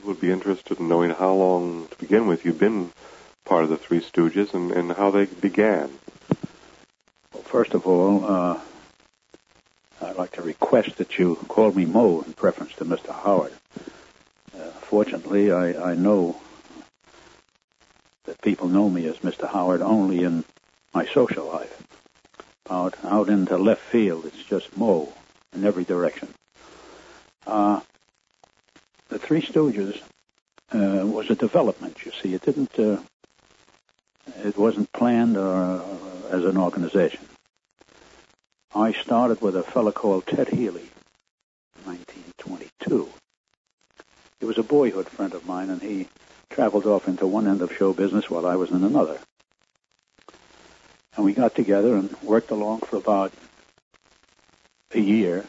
would be interested in knowing how long, to begin with, you've been part of the Three Stooges and how they began. Well, first of all, I'd like to request that you call me Mo in preference to Mr. Howard. Fortunately, I know that people know me as Mr. Howard only in my social life. Out into left field, it's just Mo in every direction. The Three Stooges was a development, you see. It wasn't planned as an organization. I started with a fellow called Ted Healy in 1922. He was a boyhood friend of mine, and he traveled off into one end of show business while I was in another. And we got together and worked along for about a year.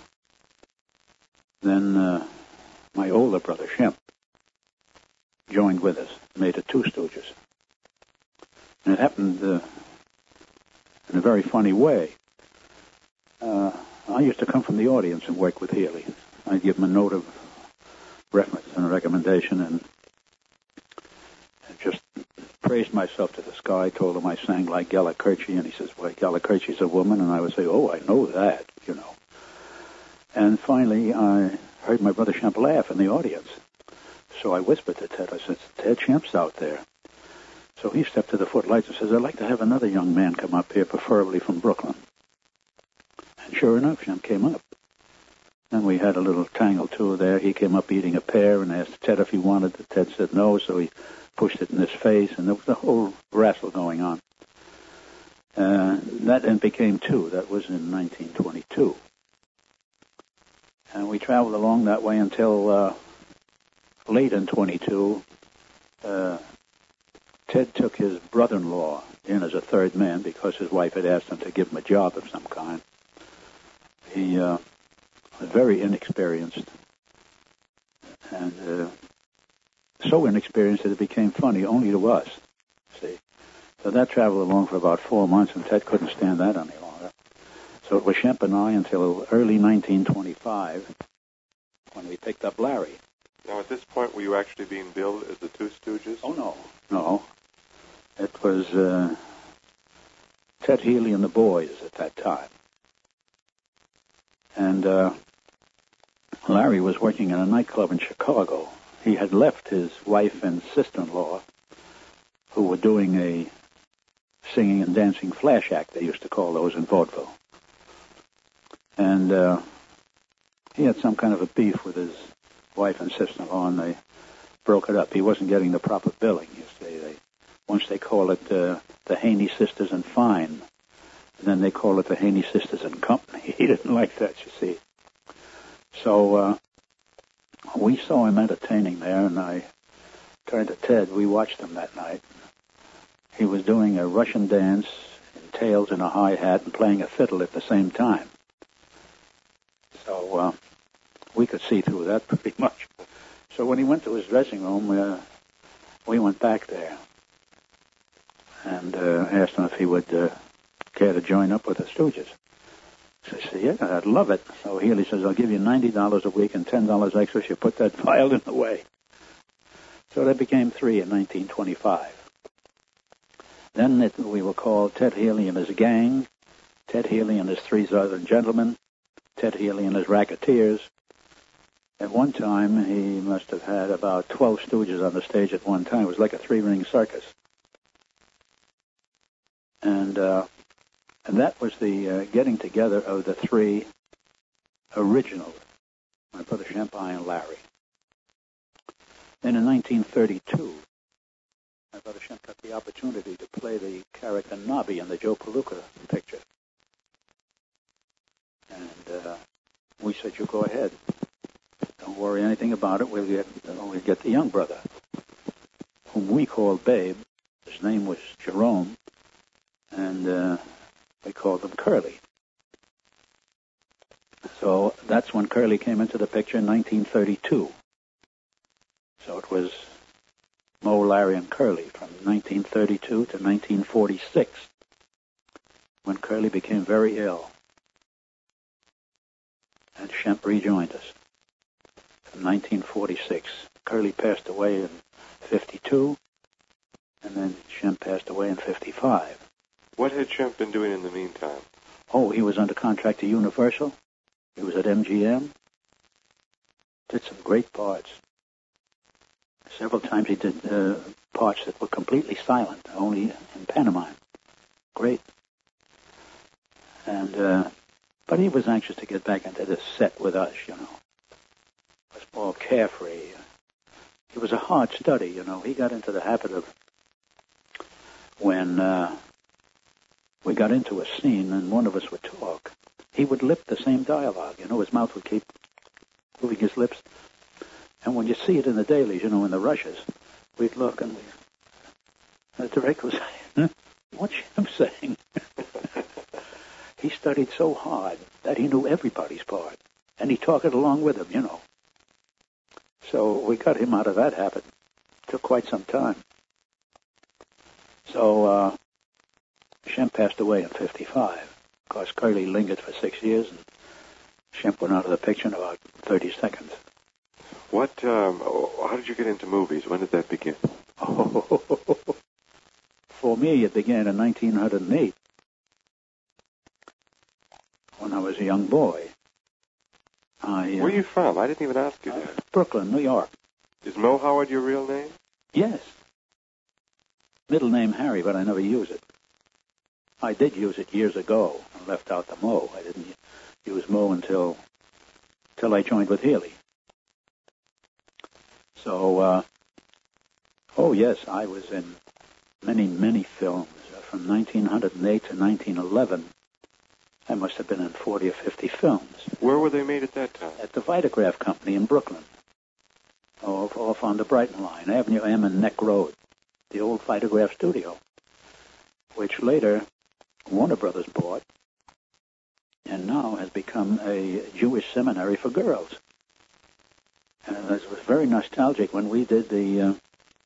Then my older brother, Shemp, joined with us, made the Two Stooges. And it happened in a very funny way. I used to come from the audience and work with Healy. I'd give him a note of reference and a recommendation, and just praised myself to the sky, told him I sang like Gala Kirchie, and he says, well, Gala Kirchie's a woman, and I would say, oh, I know that, you know. And finally, I heard my brother Shemp laugh in the audience. So I whispered to Ted, I said, Ted, Shemp's out there. So he stepped to the footlights and says, I'd like to have another young man come up here, preferably from Brooklyn. And sure enough, Shemp came up. Then we had a little tangle, too, there. He came up eating a pear and asked Ted if he wanted it. Ted said no, so he pushed it in his face, and there was a whole wrestle going on. That then became two. That was in 1922. And we traveled along that way until late in 22. Ted took his brother-in-law in as a third man because his wife had asked him to give him a job of some kind. He was very inexperienced, and so inexperienced that it became funny only to us, see. So that traveled along for about 4 months, and Ted couldn't stand that any longer. So it was Shemp and I until early 1925 when we picked up Larry. Now, at this point, were you actually being billed as the Two Stooges? Oh, no. It was Ted Healy and the boys at that time. And Larry was working in a nightclub in Chicago. He had left his wife and sister-in-law, who were doing a singing and dancing flash act, they used to call those in vaudeville. And he had some kind of a beef with his wife and sister-in-law, and they broke it up. He wasn't getting the proper billing, you see. Once they call it the Haney Sisters and Fine, and then they call it the Haney Sisters and Company. He didn't like that, you see. So we saw him entertaining there, and I turned to Ted. We watched him that night. He was doing a Russian dance in tails and a high hat and playing a fiddle at the same time. So we could see through that pretty much. So when he went to his dressing room, we went back there and asked him if he would care to join up with the Stooges. So I said, yeah, I'd love it. So Healy says, I'll give you $90 a week and $10 extra if you put that violin away. So that became three in 1925. Then we were called Ted Healy and his gang, Ted Healy and his three Southern gentlemen, Ted Healy and his racketeers. At one time, he must have had about 12 Stooges on the stage at one time. It was like a three-ring circus. And that was the getting together of the three original, my brother Shemp, I, and Larry. Then in 1932, my brother Shemp got the opportunity to play the character Nobby in the Joe Palooka picture. And we said, you go ahead. Don't worry anything about it. We'll get the young brother, whom we called Babe. His name was Jerome, and we called him Curly. So that's when Curly came into the picture in 1932. So it was Mo, Larry, and Curly from 1932 to 1946, when Curly became very ill. And Shemp rejoined us from 1946 Curly passed away in 52, and then Shemp passed away in 55. What had Shemp been doing in the meantime? Oh, he was under contract to Universal. He was at MGM. Did some great parts. Several times he did parts that were completely silent, only in pantomime. Great. And but he was anxious to get back into the set with us, you know. It was more carefree. He was a hard study, you know. He got into the habit of when we got into a scene and one of us would talk, he would lip the same dialogue. You know, his mouth would keep moving his lips. And when you see it in the dailies, you know, in the rushes, we'd look and the director was saying, what's Shemp saying? He studied so hard that he knew everybody's part. And he talked it along with him, you know. So we got him out of that habit. Took quite some time. So Shemp passed away in 55. Of course, Curly lingered for 6 years, and Shemp went out of the picture in about 30 seconds. What? How did you get into movies? When did that begin? Oh, for me, it began in 1908, when I was a young boy. Where are you from? I didn't even ask you that. Brooklyn, New York. Is Mo Howard your real name? Yes. Middle name Harry, but I never use it. I did use it years ago and left out the Mo. I didn't use Mo until I joined with Healy. So, oh yes, I was in many, many films. From 1908 to 1911, I must have been in 40 or 50 films. Where were they made at that time? At the Vitagraph Company in Brooklyn, off on the Brighton line, Avenue M and Neck Road, the old Vitagraph studio, which later Warner Brothers bought, and now has become a Jewish seminary for girls. And it was very nostalgic when we did a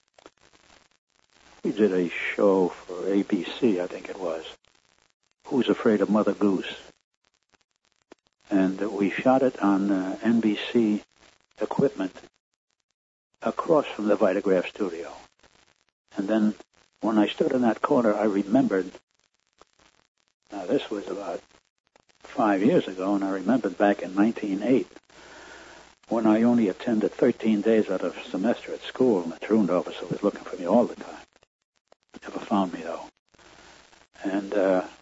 show for ABC, I think it was, Who's Afraid of Mother Goose? And we shot it on NBC equipment across from the Vitagraph studio. And then when I stood in that corner, I remembered, now this was about 5 years ago, and I remembered back in 1908, when I only attended 13 days out of a semester at school, and the truant officer was looking for me all the time. Never found me, though. And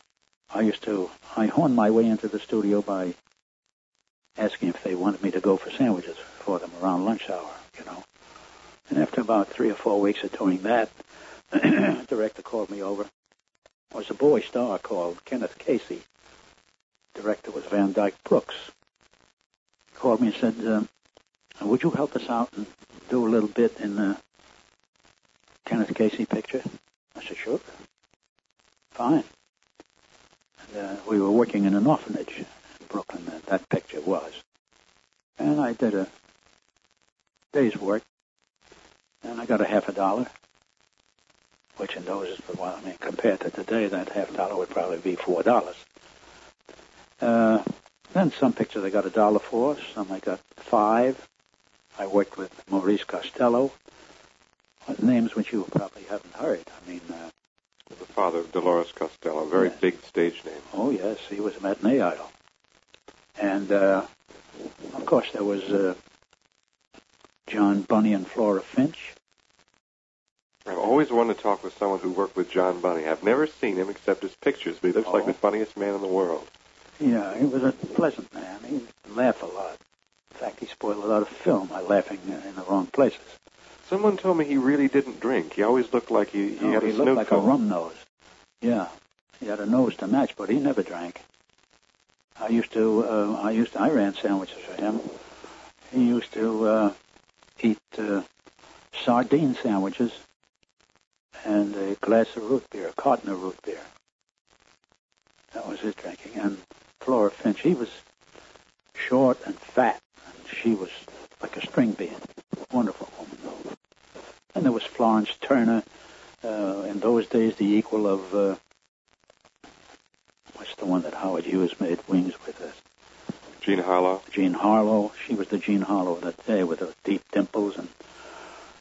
I honed my way into the studio by asking if they wanted me to go for sandwiches for them around lunch hour, you know. And after about 3 or 4 weeks of doing that, the director called me over. It was a boy star called Kenneth Casey. Director was Van Dyke Brooks. Called me and said, would you help us out and do a little bit in the Kenneth Casey picture? I said, sure. Fine. And, we were working in an orphanage in Brooklyn, that picture was. And I did a day's work, and I got $50, which in those, well, I mean, compared to today, that $50 would probably be $4. Then some pictures I got $1 for, some I got $5. I worked with Maurice Costello, names which you probably haven't heard. I mean, the father of Dolores Costello, a very big stage name. Oh yes, he was a matinee idol, and of course there was John Bunny and Flora Finch. I've always wanted to talk with someone who worked with John Bunny. I've never seen him except his pictures, but he looks like the funniest man in the world. Yeah, he was a pleasant man. He laughed a lot. In fact, he spoiled a lot of film by laughing in the wrong places. Someone told me he really didn't drink. He always looked like he had a he looked like a rum nose. Yeah, he had a nose to match, but he never drank. I ran sandwiches for him. He used to eat sardine sandwiches and a glass of root beer, a carton of root beer. That was his drinking. And Flora Finch, he was short and fat, and she was like a string bean. Wonderful woman, though. And there was Florence Turner, in those days the equal of, what's the one that Howard Hughes made wings with us? Jean Harlow. Jean Harlow. She was the Jean Harlow of that day with her deep dimples and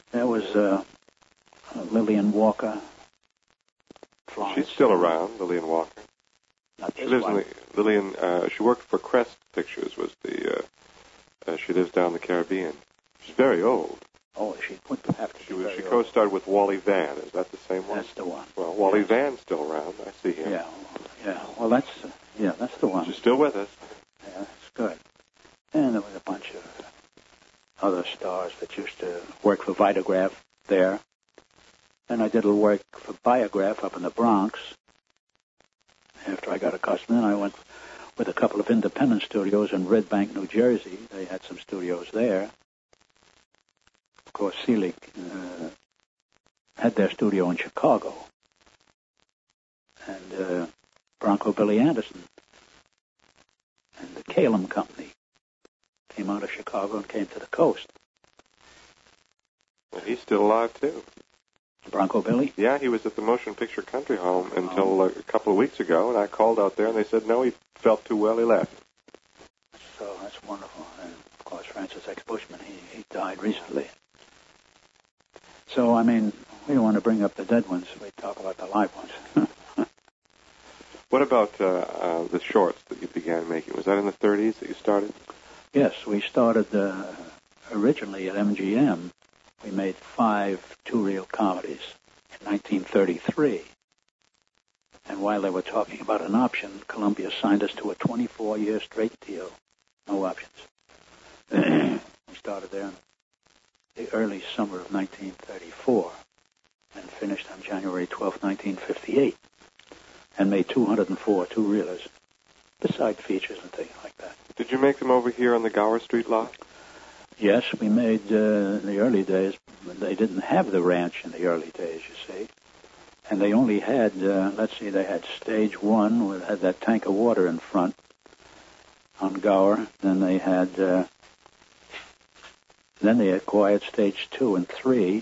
There was Lillian Walker. She's still around, Lillian Walker. Not She this lives one. in Lillian. She worked for Crest Pictures. Was the she lives down in the Caribbean. She's very old. Oh, she would have to be very She old. co-starred with Wally Van. Is that the same one? That's the one. Well, Wally Yes. Van's still around. I see him. Yeah. Well, that's the one. She's still with us. Yeah, that's good. And there was a bunch of other stars that used to work for Vitagraph there. Then I did a little work for Biograph up in the Bronx. After I got accustomed, I went with a couple of independent studios in Red Bank, New Jersey. They had some studios there. Of course, Selig had their studio in Chicago. And Bronco Billy Anderson and the Kalem Company came out of Chicago and came to the coast. Well, he's still alive, too. Bronco Billy? Yeah, he was at the Motion Picture Country Home until a couple of weeks ago, and I called out there, and they said, no, he felt too well, he left. So that's wonderful. And, of course, Francis X. Bushman, he died recently. So, I mean, we don't want to bring up the dead ones. We talk about the live ones. What about the shorts that you began making? Was that in the 30s that you started? Yes, we started originally at MGM. We made 5 two-reel comedies in 1933. And while they were talking about an option, Columbia signed us to a 24-year straight deal. No options. We started there in the early summer of 1934 and finished on January 12, 1958, and made 204 two-reelers, besides features and things like that. Did you make them over here on the Gower Street lot? Yes, we made in the early days. They didn't have the ranch in the early days, you see. And they only had, they had stage 1, which had that tank of water in front on Gower. Then they acquired stage 2 and 3,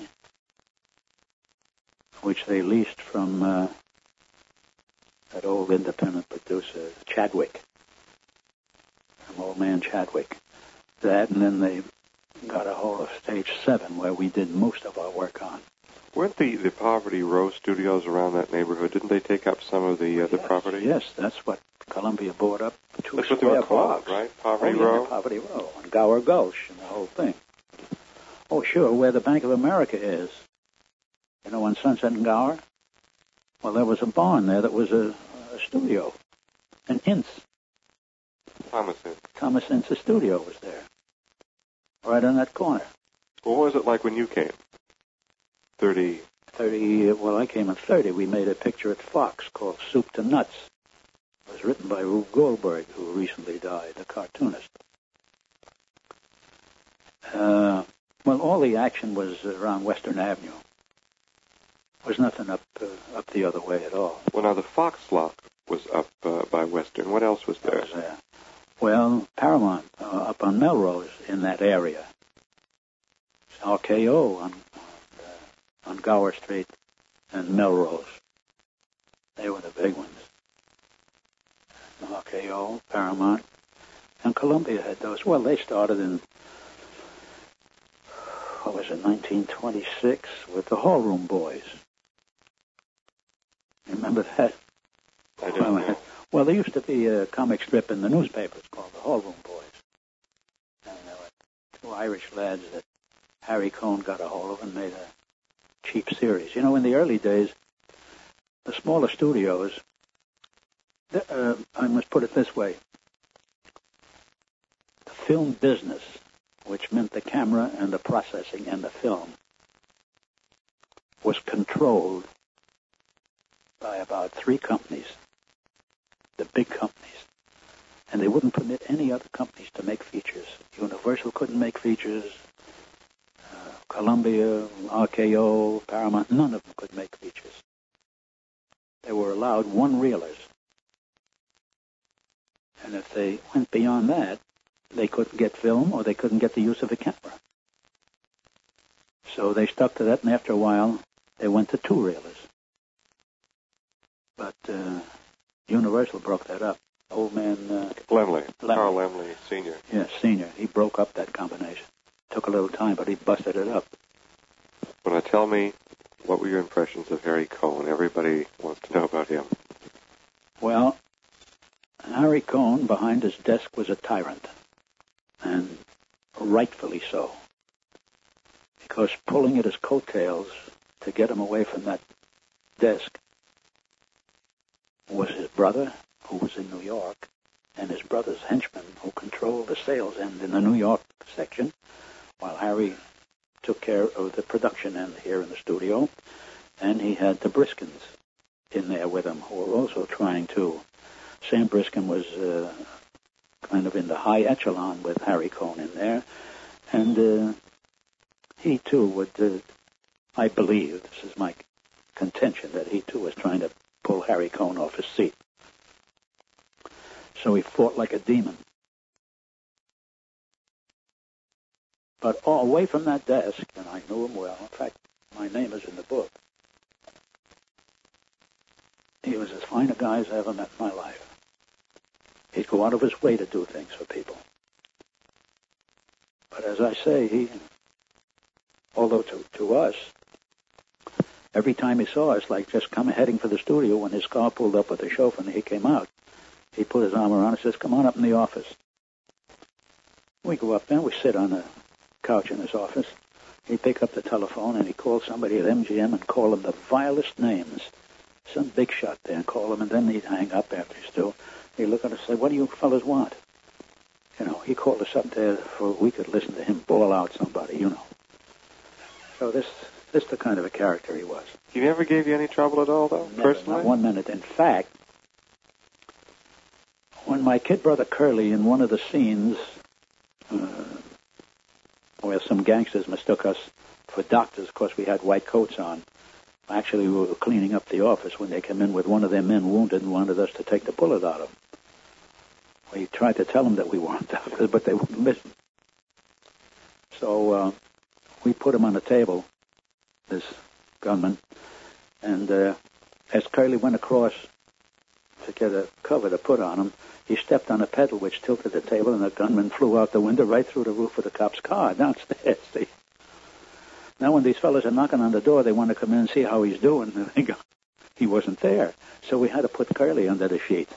which they leased from that old independent producer, Chadwick, from old man Chadwick. That, and then they got a hold of stage 7, where we did most of our work on. Weren't the Poverty Row studios around that neighborhood? Didn't they take up some of the property? Yes, that's what Columbia bought up. That's what they were called, right? Poverty Row? Yeah, Poverty Row, and Gower Gulch, and the whole thing. Oh, sure, where the Bank of America is. You know, on Sunset and Gower? Well, there was a barn there that was a studio. An Ince. Thomas Ince's studio was there. Right on that corner. What was it like when you came? 30. Well, I came in 30. We made a picture at Fox called Soup to Nuts. It was written by Rube Goldberg, who recently died, a cartoonist. Well, all the action was around Western Avenue. There was nothing up the other way at all. Well, now the Fox lot was up by Western. What else was there? Well, Paramount up on Melrose in that area. RKO on Gower Street and Melrose. They were the big ones. RKO, Paramount, and Columbia had those. Well, they started in, 1926 with the Hall Room Boys. You remember that? I don't know. Well, there used to be a comic strip in the newspapers called the Hall Room Boys. And there were 2 Irish lads that Harry Cohn got a hold of and made a cheap series. You know, in the early days, the smaller studios, I must put it this way, the film business, which meant the camera and the processing and the film, was controlled by about 3 companies, the big companies. And they wouldn't permit any other companies to make features. Universal couldn't make features. Columbia, RKO, Paramount, none of them could make features. They were allowed 1-reelers. And if they went beyond that, they couldn't get film or they couldn't get the use of a camera. So they stuck to that, and after a while, they went to 2-reelers. But Universal broke that up. Old man... Laemmle. Carl Laemmle, Sr. Yes, Sr. He broke up that combination. Took a little time, but he busted it up. tell me, what were your impressions of Harry Cohn? Everybody wants to know about him. Well, Harry Cohn, behind his desk, was a tyrant, and rightfully so, because pulling at his coattails to get him away from that desk was his brother, who was in New York, and his brother's henchman, who controlled the sales end in the New York section, while Harry took care of the production end here in the studio, and he had the Briskins in there with him, who were also trying to. Sam Briskin was kind of in the high echelon with Harry Cohn in there, and he too would, I believe, this is my contention, that he too was trying to pull Harry Cohn off his seat. So he fought like a demon. But all away from that desk, and I knew him well, in fact, my name is in the book, he was as fine a guy as I ever met in my life. He'd go out of his way to do things for people. But as I say, although to us, every time he saw us, like just heading for the studio, when his car pulled up with the chauffeur and he came out, he put his arm around and says, "Come on up in the office." We go up there, we sit on a couch in his office. He'd pick up the telephone and he'd call somebody at MGM and call them the vilest names. Some big shot there, and call him, and then he'd hang up after he's through. He'd look at us and say, "What do you fellas want?" He called us up there for we could listen to him bawl out somebody, So this is the kind of a character he was. He never gave you any trouble at all, though, Never, personally? Not 1 minute. In fact, when my kid brother Curly, in one of the scenes where some gangsters mistook us for doctors because we had white coats on, actually we were cleaning up the office when they came in with one of their men wounded and wanted us to take the bullet out of him. We tried to tell them that we weren't doctors, but they wouldn't listen. So we put him on the table, this gunman, and as Curly went across to get a cover to put on him, he stepped on a pedal which tilted the table, and the gunman flew out the window right through the roof of the cop's car downstairs. See? Now when these fellas are knocking on the door, they want to come in and see how he's doing, and he wasn't there. So we had to put Curly under the sheet.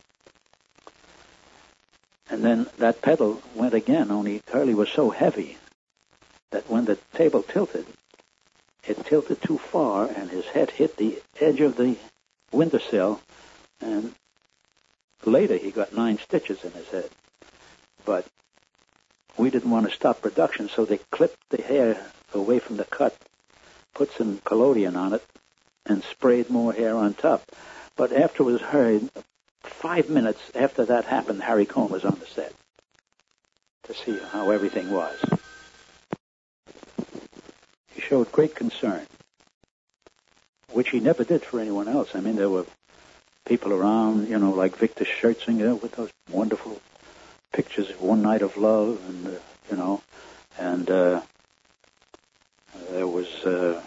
And then that pedal went again, only Curly was so heavy that when the table tilted, it tilted too far, and his head hit the edge of the windowsill, and later he got 9 stitches in his head. But we didn't want to stop production, so they clipped the hair away from the cut, put some collodion on it, and sprayed more hair on top. But after it was heard, 5 minutes after that happened, Harry Cohn was on the set to see how everything was. He showed great concern, which he never did for anyone else. I mean, there were people around, like Victor Schertzinger with those wonderful pictures of One Night of Love, and, and there was the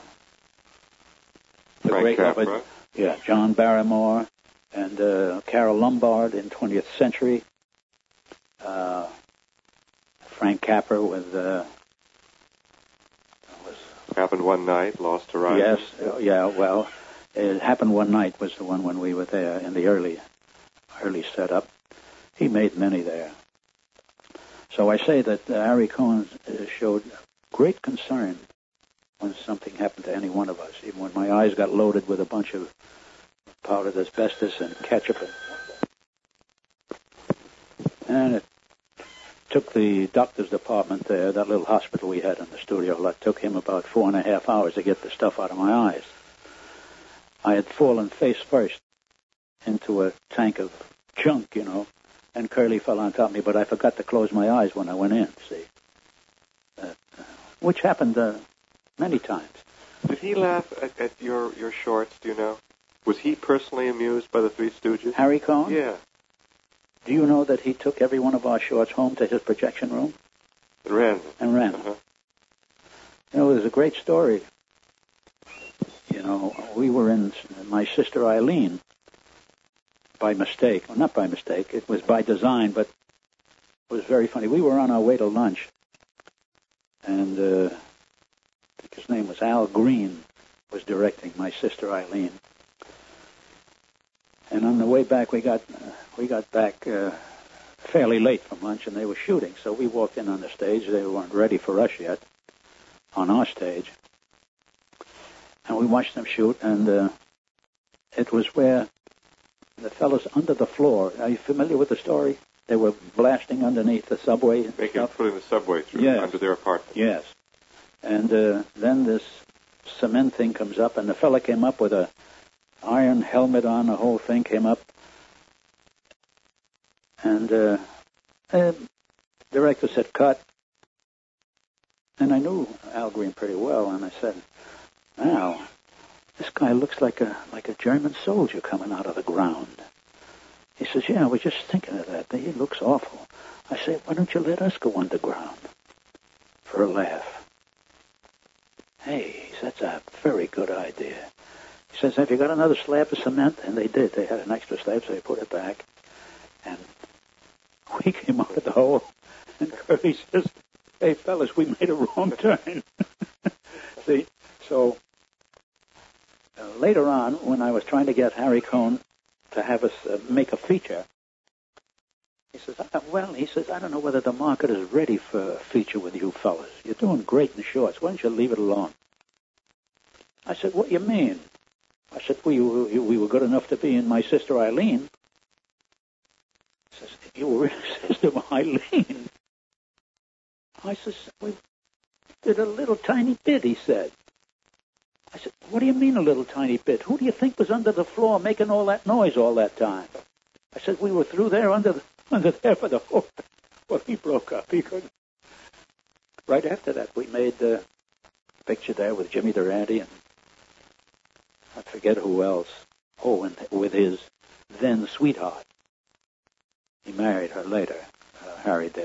Frank great Capra. John Barrymore, and Carol Lombard in 20th Century. Frank Capra with Happened One Night, Lost Horizon. Yes, well, It Happened One Night was the one when we were there in the early setup. He made many there. So I say that Harry Cohn showed great concern when something happened to any one of us, even when my eyes got loaded with a bunch of powdered asbestos and ketchup. And it took the doctor's department there, that little hospital we had in the studio, it took him about 4.5 hours to get the stuff out of my eyes. I had fallen face first into a tank of junk, and Curly fell on top of me, but I forgot to close my eyes when I went in, see. Which happened many times. Did he laugh at your shorts, do you know? Was he personally amused by the Three Stooges? Harry Cohn? Yeah. Do you know that he took every one of our shorts home to his projection room? And ran them. And ran them. There's a great story. We were in my sister Eileen by mistake. Well, not by mistake. It was by design, but it was very funny. We were on our way to lunch, and the his name was Al Green, was directing, my sister Eileen. And on the way back, we got back fairly late from lunch, and they were shooting. So we walked in on the stage. They weren't ready for us yet on our stage. And we watched them shoot, and it was where the fellas under the floor. Are you familiar with the story? They were blasting underneath the subway. Putting the subway through under their apartment. Yes. And then this cement thing comes up, and the fella came up with a iron helmet on, the whole thing came up. And director said, cut. And I knew Al Green pretty well, and I said, Al, this guy looks like a German soldier coming out of the ground. He says, yeah, I was just thinking of that. He looks awful. I said, why don't you let us go underground for a laugh? Hey, that's a very good idea. He says, have you got another slab of cement? And they did. They had an extra slab, so they put it back. And we came out of the hole, and Curly says, hey, fellas, we made a wrong turn. See? So later on, when I was trying to get Harry Cohn to have us make a feature, he says, I don't know whether the market is ready for a feature with you fellas. You're doing great in shorts. Why don't you leave it alone? I said, what do you mean? I said, we were good enough to be in My Sister Eileen. He says, you were in Sister Eileen? I says, we did a little tiny bit, he said. I said, what do you mean a little tiny bit? Who do you think was under the floor making all that noise all that time? I said, we were through there under there for the whole... Well, he broke up. He couldn't. Right after that, we made the picture there with Jimmy Durante and I forget who else. Oh, and with his then sweetheart. He married her later. Harry did.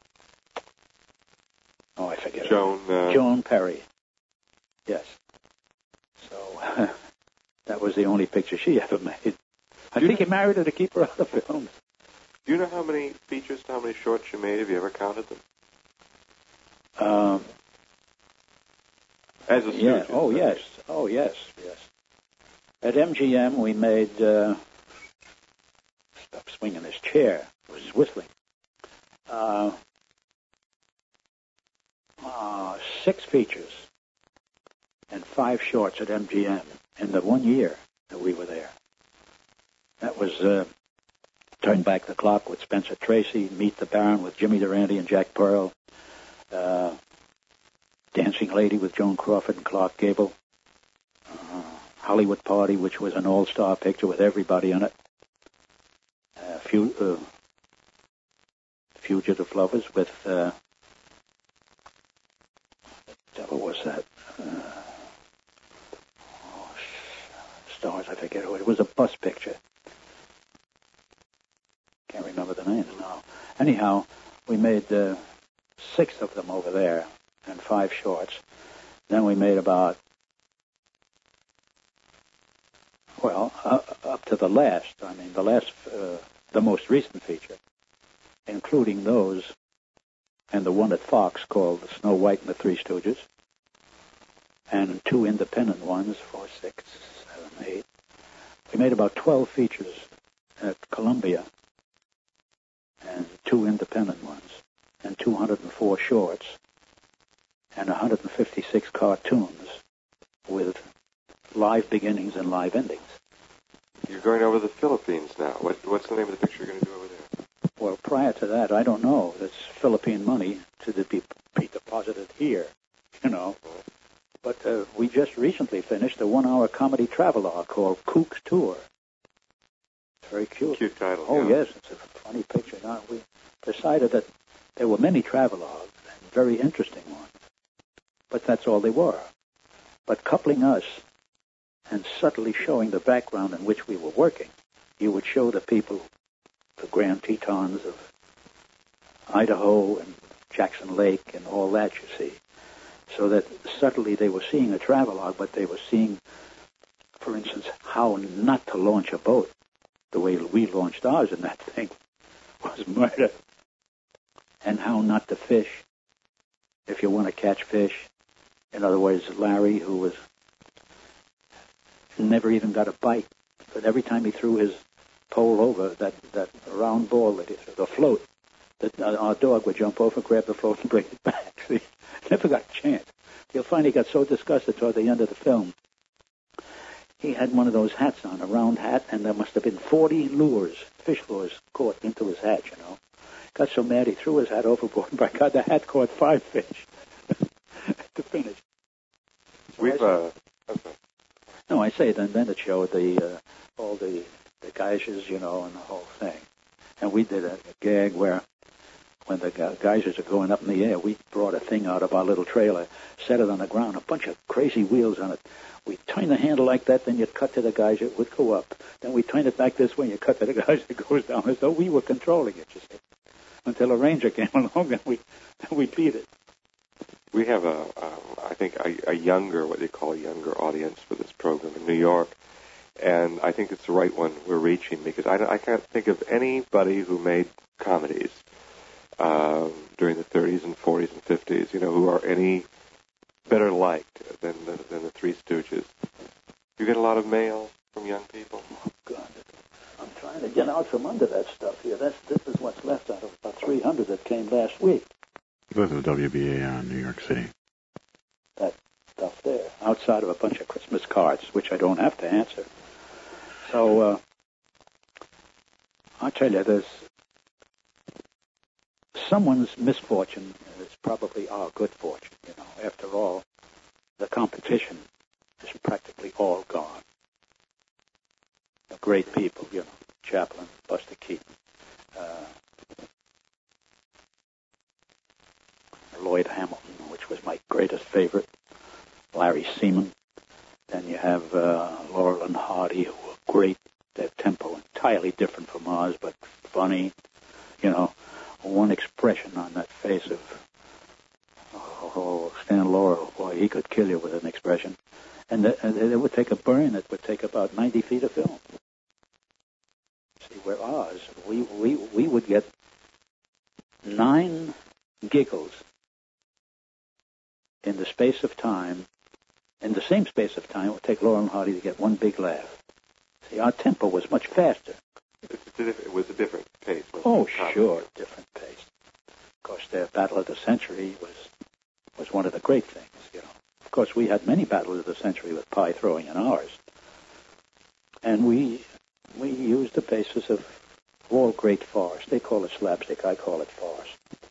I forget. Joan Perry. Yes. So that was the only picture she ever made. I think he married her to keep her out of films. Do you know how many features, how many shorts you made? Have you ever counted them? As a student? Yeah. Oh, yes. Oh, yes. Yes. At MGM, we made... stop swinging his chair. It was whistling. 6 features and 5 shorts at MGM in the 1 year that we were there. That was Turn Back the Clock with Spencer Tracy, Meet the Baron with Jimmy Durante and Jack Pearl, Dancing Lady with Joan Crawford and Clark Gable, Hollywood Party, which was an all-star picture with everybody in it, Fugitive Lovers with... what was that? Stars, I forget who it was. A bus picture. Can't remember the names now. Anyhow, we made 6 of them over there and 5 shorts. Then we made about, up to the last. I mean, the most recent feature, including those and the one at Fox called Snow White and the Three Stooges, and 2 independent ones, 4, 6, 7, 8. We made about 12 features at Columbia, and 2 independent ones, and 204 shorts, and 156 cartoons with live beginnings and live endings. You're going over the Philippines now. What's the name of the picture you're going to do over there? Well, prior to that, I don't know. That's Philippine money to be deposited here, But we just recently finished a 1-hour comedy travelogue called Kook's Tour. It's very cute. Cute title. Oh, yes. It's a funny picture. Now, we decided that there were many travelogues and very interesting ones. But that's all they were. But coupling us and subtly showing the background in which we were working, you would show the people the Grand Tetons of Idaho and Jackson Lake and all that, you see. So that subtly they were seeing a travelogue, but they were seeing, for instance, how not to launch a boat. The way we launched ours in that thing was murder. And how not to fish if you want to catch fish. In other words, Larry, who was never even got a bite, but every time he threw his pole over, that round ball that he threw, the float, that our dog would jump over, grab the float, and bring it back. See, never got a chance. You'll find he got so disgusted toward the end of the film. He had one of those hats on, a round hat, and there must have been 40 lures, fish lures, caught into his hat, you know. Got so mad he threw his hat overboard, and by God, the hat caught 5 fish to finish. So No, I say then it showed all the geysers, you know, and the whole thing. And we did a gag where when the geysers are going up in the air, we brought a thing out of our little trailer, set it on the ground, a bunch of crazy wheels on it. We turn the handle like that, then you'd cut to the geyser, it would go up. Then we turn it back this way, you cut to the geyser, it goes down, as though we were controlling it, you see. Until a ranger came along and we beat it. We have I think a younger, what they call a younger audience for this program in New York, and I think it's the right one we're reaching, because I can't think of anybody who made comedies during the 30s and 40s and 50s, you know, who are any better liked than the Three Stooges. You get a lot of mail from young people? Oh, God. I'm trying to get out from under that stuff here. This is what's left out of about 300 that came last week. This is WBAI in New York City. That stuff there, outside of a bunch of Christmas cards, which I don't have to answer. So, I'll tell you, there's someone's misfortune is probably our good fortune, you know. After all, the competition is practically all gone. The great people, you know, Chaplin, Buster Keaton, Lloyd Hamilton, which was my greatest favorite, Larry Seaman. Then you have Laurel and Hardy, who were great. Their tempo entirely different from ours, but funny. You know, one expression on that face of Stan Laurel, boy, he could kill you with an expression. And it would take a burn that would take about 90 feet of film. See, where ours, we would get 9 giggles in the space of time. In the same space of time, it would take Laurel and Hardy to get one big laugh. See, our tempo was much faster. It was a different pace. Oh, sure, different pace. Of course, their Battle of the Century was one of the great things, you know. Of course, we had many Battles of the Century with pie throwing in ours. And we used the basis of all great farce. They call it slapstick, I call it farce.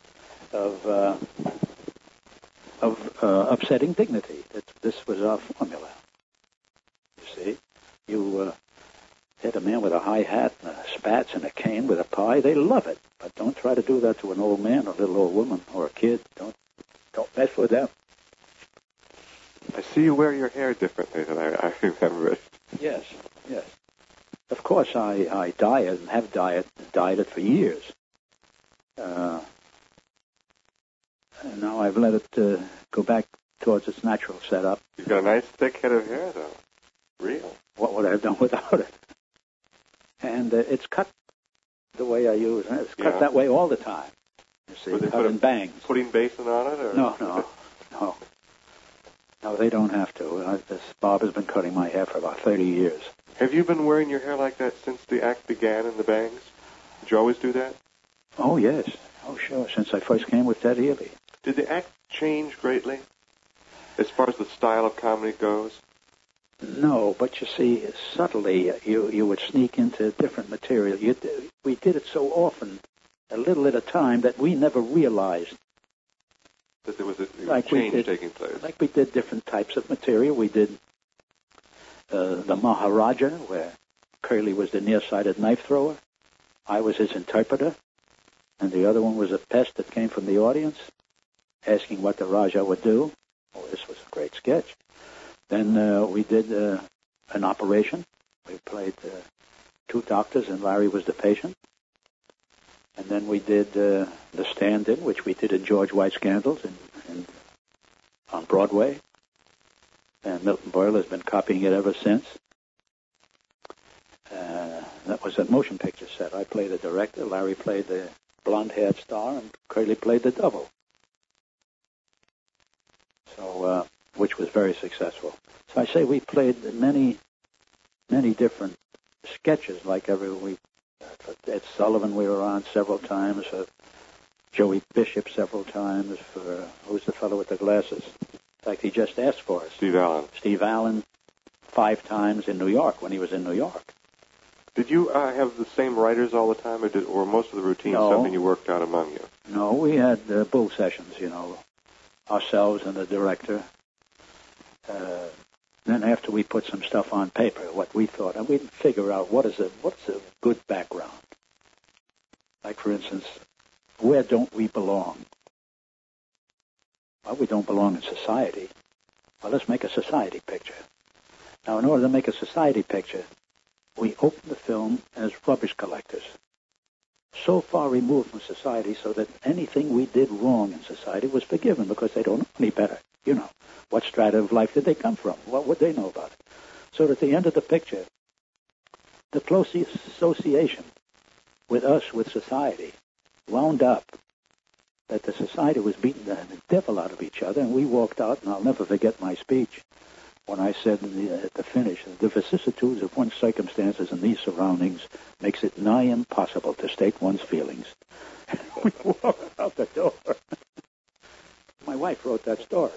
Of upsetting dignity. This was our formula. You see, you hit a man with a high hat and a spats and a cane with a pie. They love it, but don't try to do that to an old man or a little old woman or a kid. Don't mess with them. I see you wear your hair differently than I remember it. Yes. Of course, I dye it and have dyed it for years. And now I've let it go back towards its natural setup. You've got a nice thick head of hair, though. Real. What would I have done without it? And it's cut the way I use it. It's cut that way all the time. You see, cut in bangs. Putting basin on it? Or? No, they don't have to. This barber's been cutting my hair for about 30 years. Have you been wearing your hair like that since the act began in the bangs? Did you always do that? Oh, yes. Oh, sure. Since I first came with Ted Healy. Did the act change greatly as far as the style of comedy goes? No, but you see, subtly, you would sneak into different material. We did it so often, a little at a time, that we never realized that there was a change taking place. Like we did different types of material. We did the Maharaja, where Curly was the nearsighted knife thrower. I was his interpreter. And the other one was a pest that came from the audience, asking what the Raja would do. Oh, this was a great sketch. Then we did an operation. We played 2 doctors, and Larry was the patient. And then we did the stand-in, which we did in George White Scandals on Broadway. And Milton Berle has been copying it ever since. That was a motion picture set. I played the director, Larry played the blonde-haired star, and Curly played the double. So which was very successful. So I say we played many different sketches, like every week. For Ed Sullivan we were on several times, for Joey Bishop several times, for, who's the fellow with the glasses? In fact, he just asked for us. Steve Allen. Steve Allen 5 times in New York, when he was in New York. Did you have the same writers all the time, or most of the routine something you worked out among you? No, we had bull sessions, ourselves and the director. Then after we put some stuff on paper, what we thought, and we'd figure out what's a good background. Like, for instance, where don't we belong? Well, we don't belong in society. Well, let's make a society picture. Now, in order to make a society picture, we opened the film as rubbish collectors. So far removed from society so that anything we did wrong in society was forgiven because they don't know any better. What strata of life did they come from? What would they know about it? So that at the end of the picture, the close association with us, with society, wound up that the society was beating the devil out of each other, and we walked out, and I'll never forget my speech when I said at the finish, the vicissitudes of one's circumstances in these surroundings makes it nigh impossible to state one's feelings. We walked out the door. My wife wrote that story.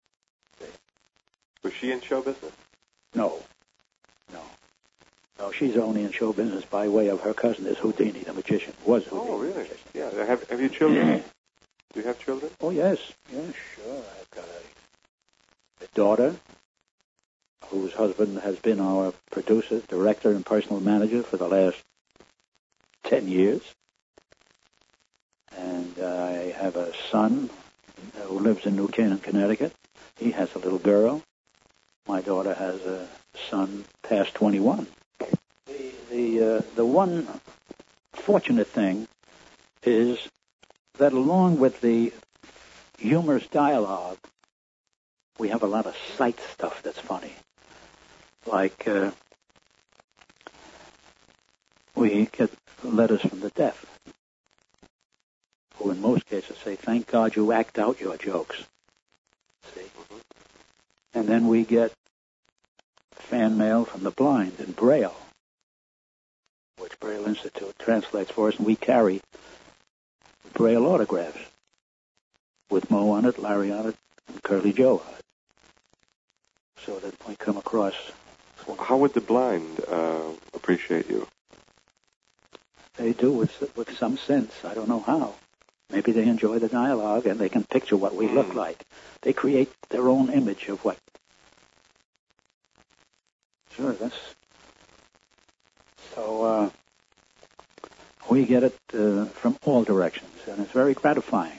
Was she in show business? No, she's only in show business by way of her cousin is Houdini, the magician. Was Houdini. Oh, really? The magician. Yeah. Have you children? Do you have children? Oh, yes. Yeah, sure. I've got a daughter whose husband has been our producer, director, and personal manager for the last 10 years. And I have a son who lives in New Canaan, Connecticut. He has a little girl. My daughter has a son past 21. The one fortunate thing is that along with the humorous dialogue, we have a lot of sight stuff that's funny. Like, we get letters from the deaf, who in most cases say, "Thank God you act out your jokes." See? Mm-hmm. And then we get fan mail from the blind in Braille, which Braille Institute translates for us, and we carry Braille autographs with Mo on it, Larry on it, and Curly Joe on it, so that we come across. How would the blind appreciate you? They do with some sense. I don't know how. Maybe they enjoy the dialogue and they can picture what we look like. They create their own image of what. Sure, that's... So, we get it from all directions, and it's very gratifying.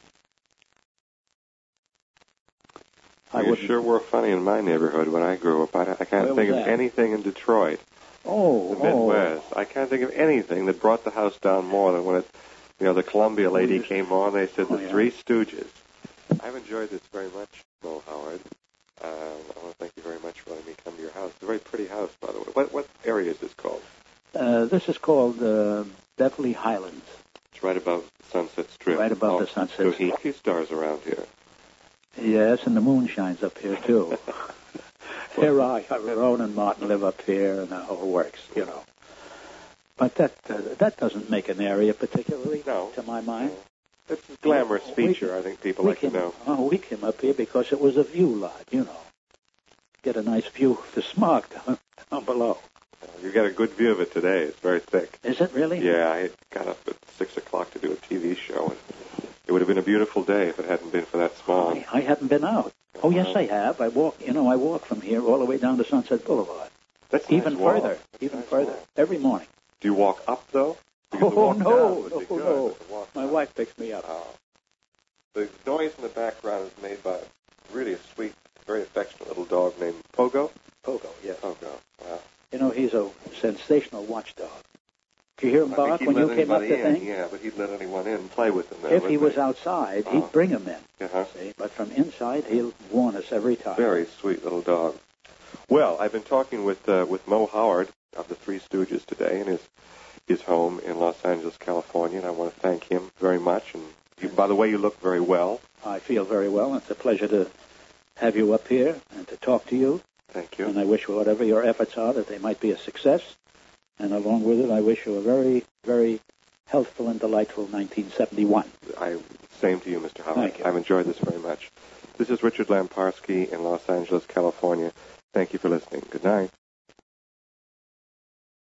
You sure were funny in my neighborhood when I grew up. I can't think of anything in Detroit, the Midwest. I can't think of anything that brought the house down more than when the Columbia lady came on. They said the Three Stooges. I've enjoyed this very much, Mo Howard. I want to thank you very much for letting me come to your house. It's a very pretty house, by the way. What area is this called? This is called Beverly Highlands. It's right above the Sunset Strip. Right above the Sunset Strip. There's lucky stars around here. Yes, and the moon shines up here, too. Here Ron and Martin live up here, and the whole works, But that doesn't make an area particularly, to my mind. No. It's a glamorous feature, I think people like to know. Oh, we came up here because it was a view lot, Get a nice view of the smog down below. You got a good view of it today. It's very thick. Is it really? Yeah, I got up at 6 o'clock to do a TV show, and it would have been a beautiful day if it hadn't been for that smog. I haven't been out. Oh, yes, I have. I walk from here all the way down to Sunset Boulevard. That's even nice further, further, every morning. Do you walk up, though? No. My wife picks me up. The noise in the background is made by really a sweet, very affectionate little dog named Pogo. Pogo, yes. Pogo, wow. He's a sensational watchdog. Did you hear him bark when you came up the thing? Yeah, but he'd let anyone in and play with them. If he was outside, he'd bring him in. Uh-huh. See? But from inside, he'll warn us every time. Very sweet little dog. Well, I've been talking with Mo Howard of the Three Stooges today in his home in Los Angeles, California, and I want to thank him very much. And by the way, you look very well. I feel very well. It's a pleasure to have you up here and to talk to you. Thank you. And I wish whatever your efforts are that they might be a success. And along with it, I wish you a very, very healthful and delightful 1971. Same to you, Mr. Howard. Thank you. I've enjoyed this very much. This is Richard Lamparski in Los Angeles, California. Thank you for listening. Good night.